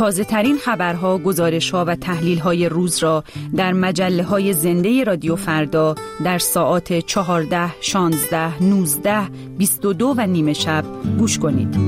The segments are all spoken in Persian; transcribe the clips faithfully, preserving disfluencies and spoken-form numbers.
تازه ترین خبرها، گزارش‌ها و تحلیل‌های روز را در مجله‌های زنده رادیو فردا در ساعات چهارده، شانزده، نوزده، بیست و دو و نیمه شب گوش کنید.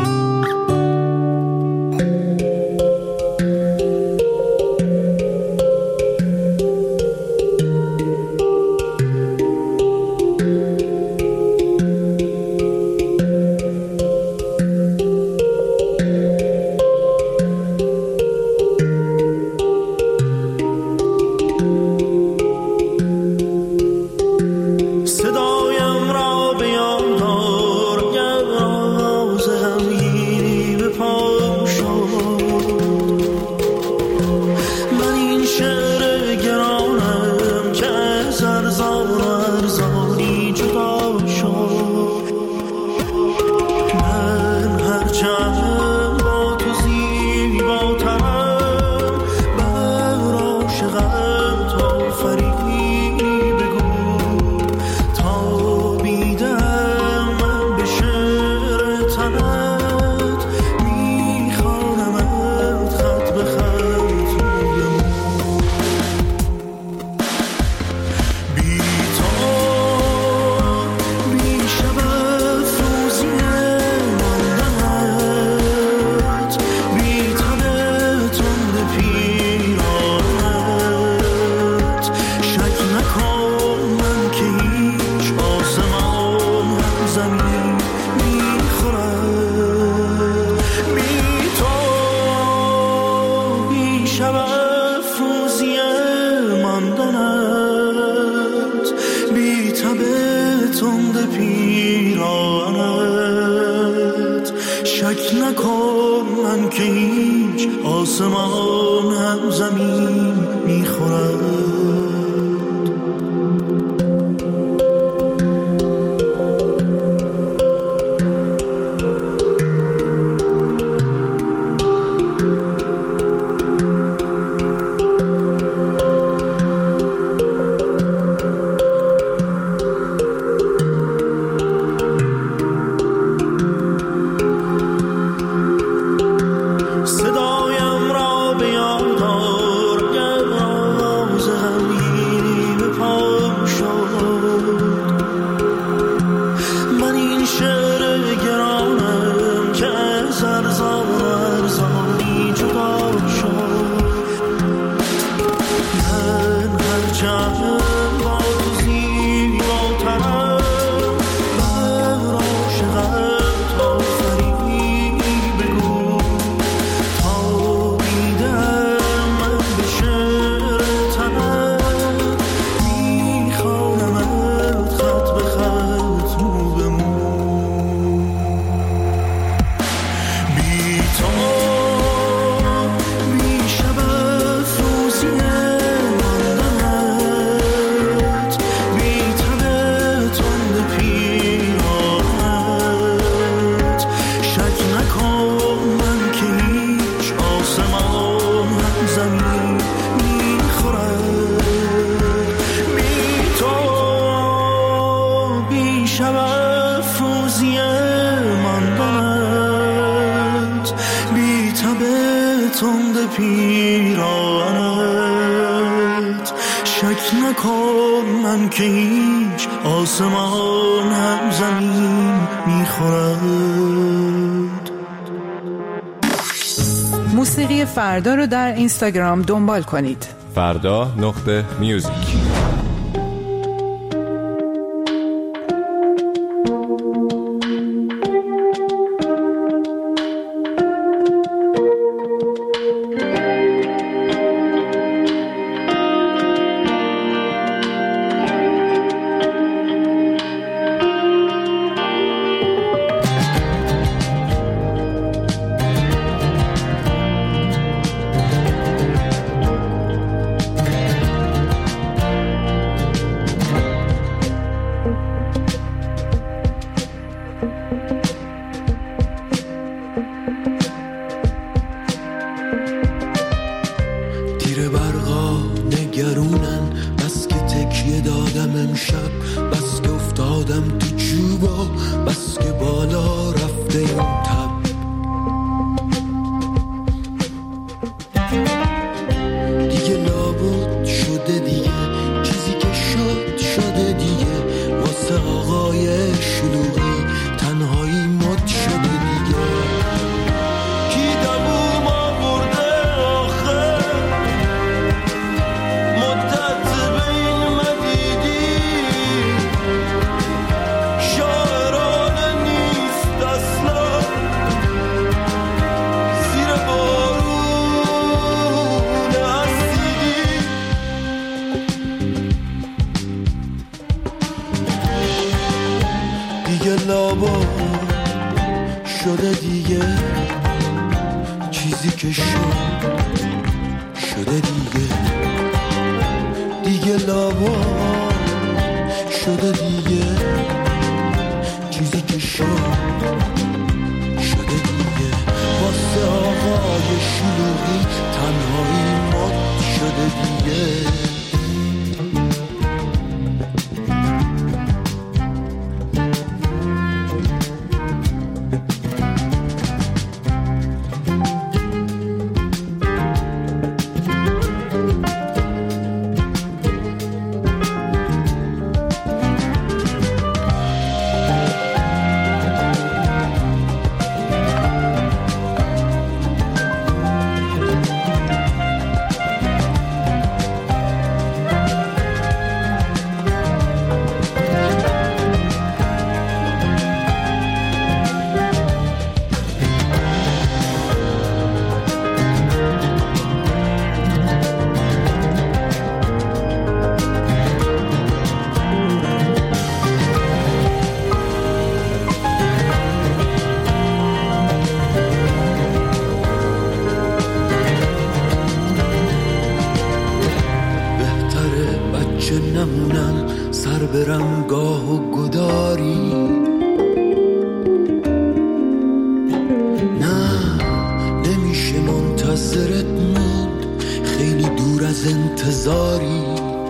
موسیقی فردا رو در اینستاگرام دنبال کنید. فردا نقطه میوزیک. که شد شده دیگه، دیگه لابا شده دیگه، چیزی که شد شده دیگه. واسه آقای شلوغی تنهایی مات شده دیگه. برم گاه و گداری، نه نمیشه منتظرت موند، خیلی دور از انتظاری.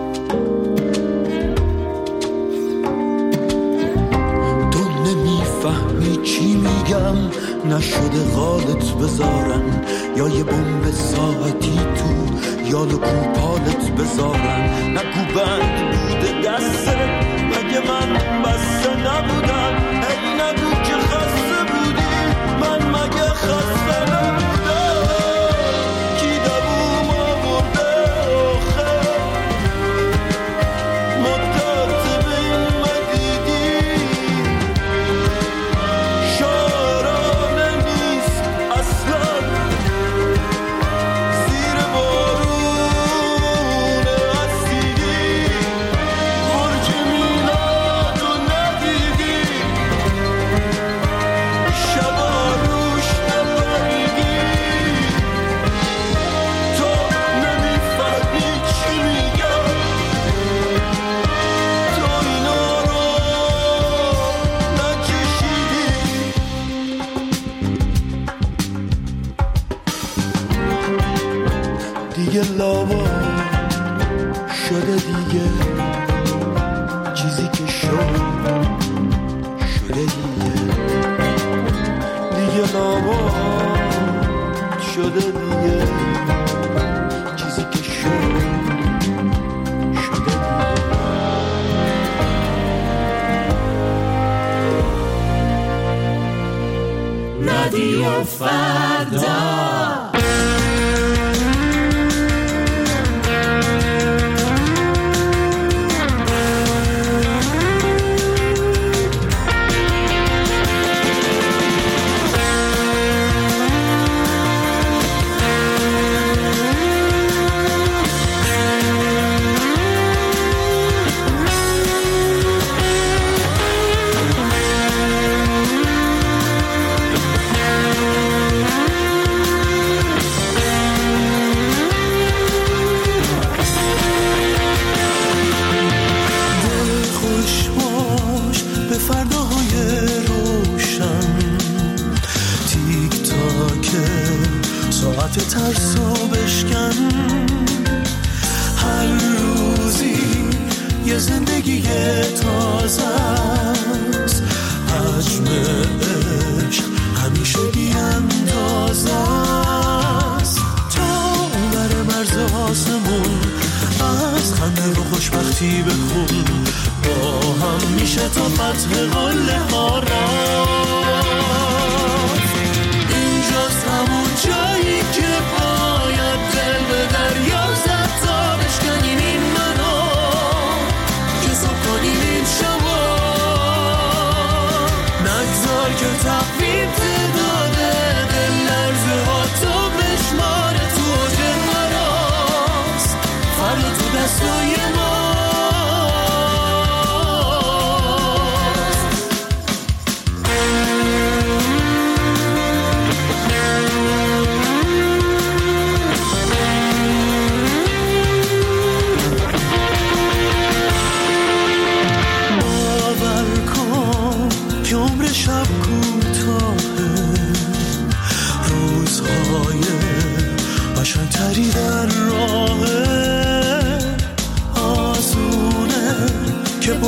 تو نمیفهمی چی میگم، نشده غالت بذارن یا یه بمب ساعتی تو یا لکون پالت بذارن. نگو بند بوده دستت، مگه من بسته نبودم؟ ای نگو که خسته بودی، من مگه خسته نبودم؟ کی دووم آورده آخه مدت بین مدیدی؟ شارانه نیست اصلا زیر بارون اسیدی، برج میلاد رو ندیدی، شبا روش نپریدی. تو نمیفهمی چی میگم، تو اینا رو نچشیدی. دیگه لابا شده دیگه، چیزی که شد شده دیگه، دیگه لابا شده دیگه، چیزی که شد شده دیگه. رادیو فردا. ترسو بشکن، هر روزی یه زندگی تازه است، حجم عشق همیشه بی اندازه است. تا بر مرز آسمون از خنده و خوشبختی بخون، با هم میشه تا فتح قله ها رفت. اینجاست همون جایی که باید دل به دریا زد تا بشکنیم این منو، که صبح کنیم این شبا. نگذار که تقویم تعداده دل لرزه ها تو بشماره، تو اوج مراست فردا تو دستای ما.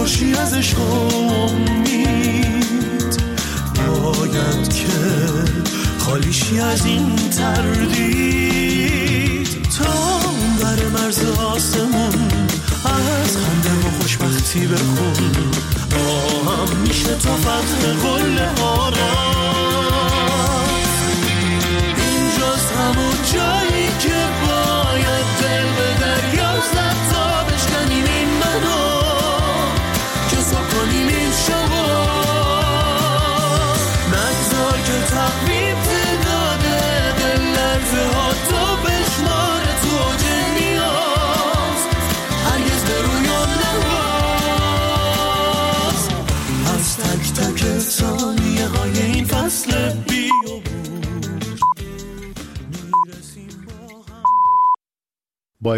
پرشی از عشق و امید، باید که خالیشی از این تردید. تا بر مرز آسمون از خنده و خوشبختی بخون، با هم میشه تو فتح قله ها را.